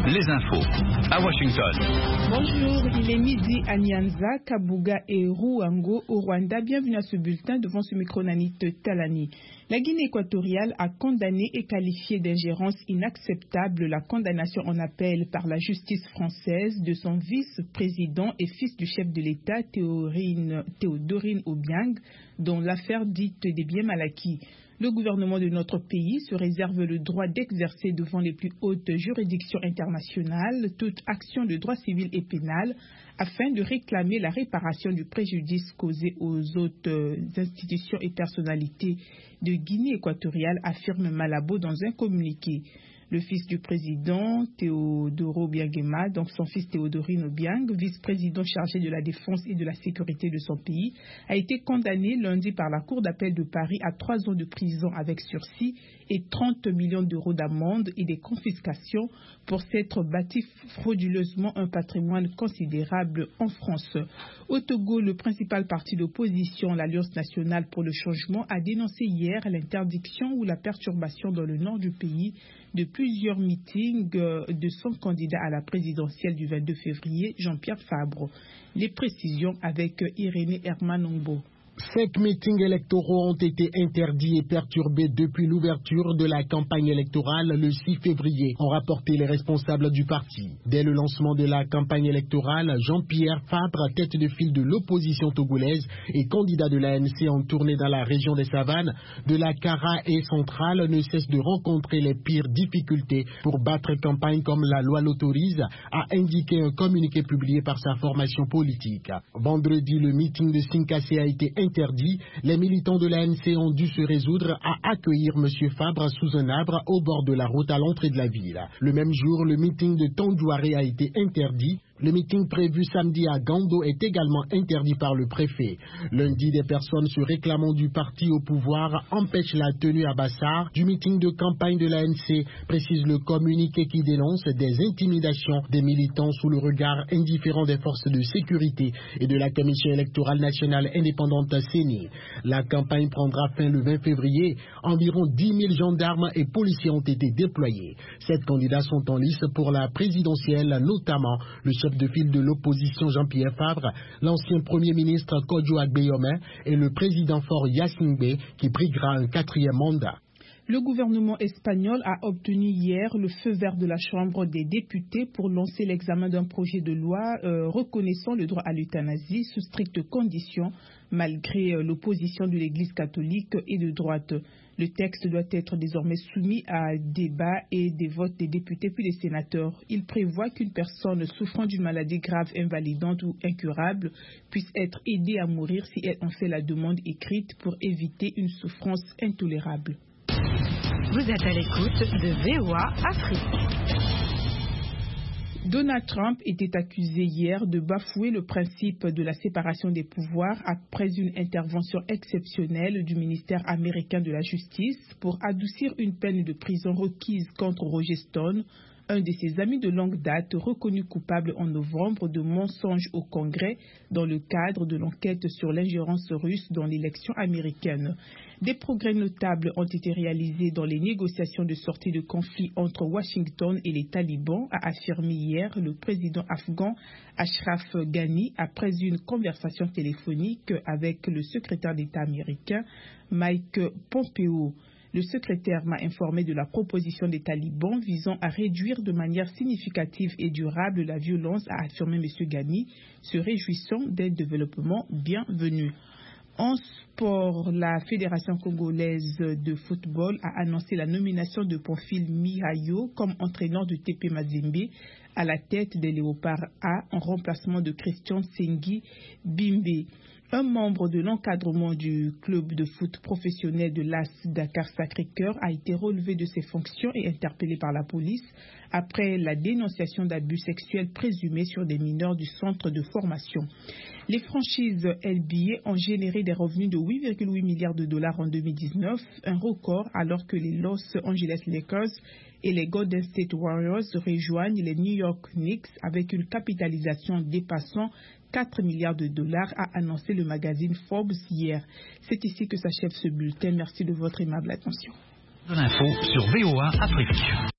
les infos à Washington. Bonjour, il est midi à Nyanza, Kabuga et Ruango au Rwanda. Bienvenue à ce bulletin devant ce micro Nanit Talani. La Guinée équatoriale a condamné et qualifié d'ingérence inacceptable la condamnation en appel par la justice française de son vice-président et fils du chef de l'État, Théodorine Obiang, dont l'affaire dite des biens mal acquis. Le gouvernement de notre pays se réserve le droit d'exercer devant les plus hautes juridictions internationales toute action de droit civil et pénal afin de réclamer la réparation du préjudice causé aux autres institutions et personnalités de Guinée équatoriale, affirme Malabo dans un communiqué. Le fils du président, Théodoro Obiangema, donc son fils Théodorine Obiang, vice-président chargé de la défense et de la sécurité de son pays, a été condamné lundi par la Cour d'appel de Paris à 3 ans de prison avec sursis et 30 millions d'euros d'amende et des confiscations pour s'être bâti frauduleusement un patrimoine considérable en France. Au Togo, le principal parti d'opposition, l'Alliance nationale pour le changement, a dénoncé hier l'interdiction ou la perturbation dans le nord du pays de plusieurs meetings de son candidat à la présidentielle du 22 février, Jean-Pierre Fabre. Les précisions avec Irénée Hermanongbo. 5 meetings électoraux ont été interdits et perturbés depuis l'ouverture de la campagne électorale le 6 février, ont rapporté les responsables du parti. Dès le lancement de la campagne électorale, Jean-Pierre Fabre, tête de file de l'opposition togolaise et candidat de l'ANC en tournée dans la région des Savanes, de la Kara et centrale, ne cesse de rencontrer les pires difficultés pour battre campagne comme la loi l'autorise, a indiqué un communiqué publié par sa formation politique. Vendredi, le meeting de Sinkassé a été interdit, les militants de l'ANC ont dû se résoudre à accueillir M. Fabre sous un arbre au bord de la route à l'entrée de la ville. Le même jour, le meeting de Tandouaré a été interdit. Le meeting prévu samedi à Gando est également interdit par le préfet. Lundi, des personnes se réclamant du parti au pouvoir empêchent la tenue à Bassar du meeting de campagne de l'ANC, précise le communiqué qui dénonce des intimidations des militants sous le regard indifférent des forces de sécurité et de la Commission électorale nationale indépendante CENI. La campagne prendra fin le 20 février. Environ 10 000 gendarmes et policiers ont été déployés. 7 candidats sont en lice pour la présidentielle, notamment le chef de file de l'opposition Jean-Pierre Fabre, l'ancien premier ministre Kodjo Agbeyome et le président Faure Yacine qui briguera un 4e mandat. Le gouvernement espagnol a obtenu hier le feu vert de la Chambre des députés pour lancer l'examen d'un projet de loi reconnaissant le droit à l'euthanasie sous strictes conditions, malgré l'opposition de l'Église catholique et de droite. Le texte doit être désormais soumis à débat et des votes des députés puis des sénateurs. Il prévoit qu'une personne souffrant d'une maladie grave, invalidante ou incurable puisse être aidée à mourir si elle en fait la demande écrite pour éviter une souffrance intolérable. Vous êtes à l'écoute de VOA Afrique. Donald Trump était accusé hier de bafouer le principe de la séparation des pouvoirs après une intervention exceptionnelle du ministère américain de la Justice pour adoucir une peine de prison requise contre Roger Stone, un de ses amis de longue date reconnu coupable en novembre de mensonges au Congrès dans le cadre de l'enquête sur l'ingérence russe dans l'élection américaine. Des progrès notables ont été réalisés dans les négociations de sortie de conflit entre Washington et les talibans, a affirmé hier le président afghan Ashraf Ghani après une conversation téléphonique avec le secrétaire d'État américain Mike Pompeo. Le secrétaire m'a informé de la proposition des talibans visant à réduire de manière significative et durable la violence, a affirmé M. Ghani, se réjouissant d'un développement bienvenu. En sport, la Fédération congolaise de football a annoncé la nomination de Pamphile Mihayo comme entraîneur de TP Mazembe à la tête des Léopards A en remplacement de Christian Sengi Bimbe. Un membre de l'encadrement du club de foot professionnel de l'AS Dakar Sacré-Cœur a été relevé de ses fonctions et interpellé par la police après la dénonciation d'abus sexuels présumés sur des mineurs du centre de formation. Les franchises NBA ont généré des revenus de 8,8 milliards de dollars en 2019, un record alors que les Los Angeles Lakers et les Golden State Warriors rejoignent les New York Knicks avec une capitalisation dépassant 4 milliards de dollars, a annoncé le magazine Forbes hier. C'est ici que s'achève ce bulletin. Merci de votre aimable attention. De l'info sur VOA Afrique.